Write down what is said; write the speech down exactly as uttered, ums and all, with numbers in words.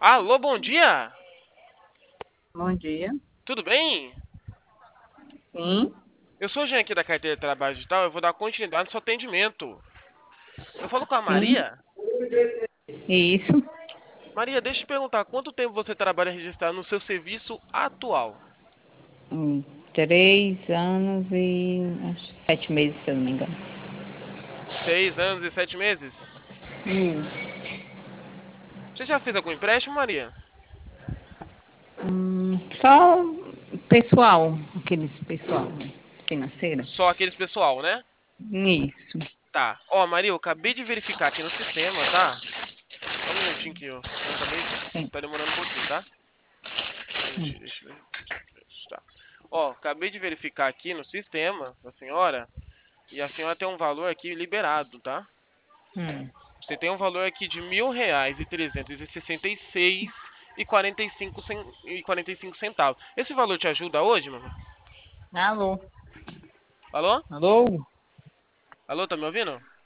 Alô, bom dia! Bom dia. Tudo bem? Sim, Eu sou o Jean aqui da carteira de trabalho digital, eu vou dar continuidade no seu atendimento. Eu falo com a sim. Maria. Isso. Maria, deixa eu te perguntar, quanto tempo você trabalha registrado no seu serviço atual? Hum, Três anos e acho, sete meses, se eu não me engano. Seis anos e sete meses? Isso. Você já fez algum empréstimo, Maria? Hum, só pessoal, aqueles pessoal né, financeira. Só aqueles pessoal, né? Isso. Tá. Ó, Maria, eu acabei de verificar aqui no sistema, tá? Só um minutinho que eu, eu acabei. Sim. Tá demorando um pouquinho, tá? Hum, Deixa, deixa eu ver. Tá. Ó, acabei de verificar aqui no sistema da senhora. E a senhora tem um valor aqui liberado, tá? hum. Você tem um valor aqui de mil reais e trezentos e sessenta e seis e quarenta e cinco cen- e quarenta e cinco centavos. Esse valor te ajuda hoje, mano? Alô? Alô? Alô? Alô, tá me ouvindo?